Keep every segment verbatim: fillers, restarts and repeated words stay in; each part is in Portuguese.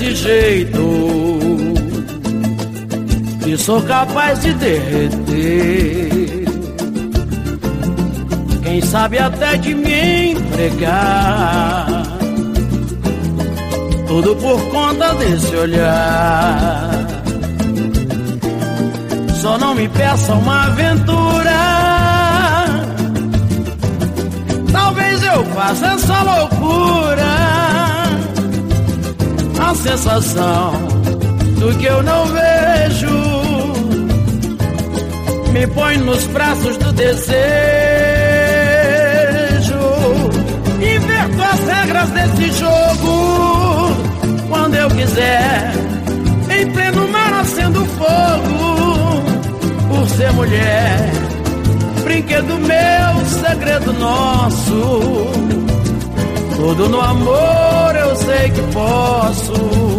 desse jeito que sou capaz de derreter, quem sabe até de me entregar, tudo por conta desse olhar. Só não me peça uma aventura, talvez eu faça essa loucura, a sensação do que eu não vejo me põe nos braços do desejo. Inverto as regras desse jogo quando eu quiser, em pleno mar acendo fogo, por ser mulher, brinquedo meu, segredo nosso. Tudo no amor eu sei que posso.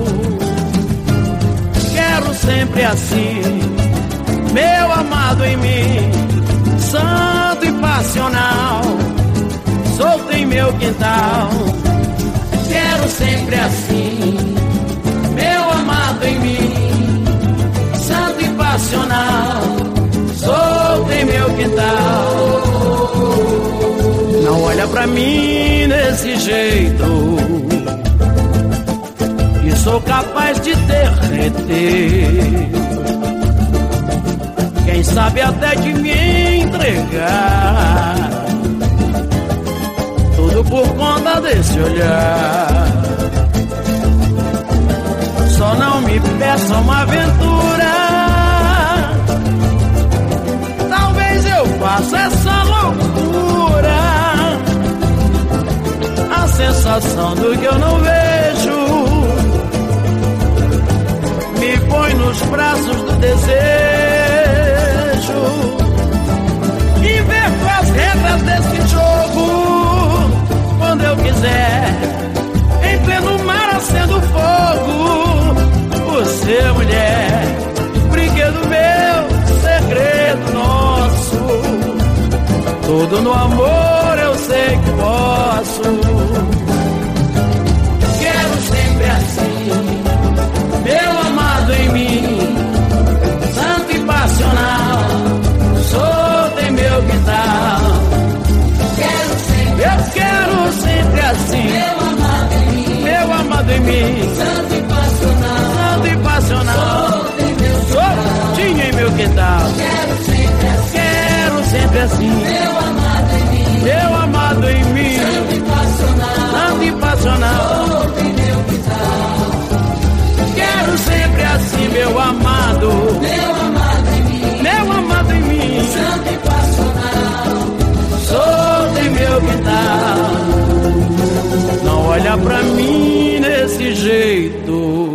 Quero sempre assim, meu amado em mim, santo e passional, solto em meu quintal. Quero sempre assim, meu amado em mim, santo e passional, solto em meu quintal. Não olha pra mim desse jeito que sou capaz de derreter, quem sabe até de me entregar, tudo por conta desse olhar. Só não me peça uma aventura, talvez eu faça essa loucura, a sensação do que eu não vejo me põe nos braços do desejo. Inverto as regras desse jogo quando eu quiser, em pleno mar acendo fogo, por ser mulher, brinquedo meu, segredo nosso. Tudo no amor eu sei que posso. Quero sempre assim, meu amado em mim, santo e passional, solto em meu quintal. Quero sempre, eu quero sempre assim, meu amado em mim, meu amado em mim, santo e passional, santo e passional, solto em meu quintal, soltinho em meu quintal. Quero sempre assim, quero sempre assim, meu amado em mim, meu amado em mim, santo e passional, santo e passional, solto em meu quintal. Quero sempre assim, meu amado, meu amado em mim, meu amado em mim, santo e passional, solto em meu quintal. Não olha pra mim desse jeito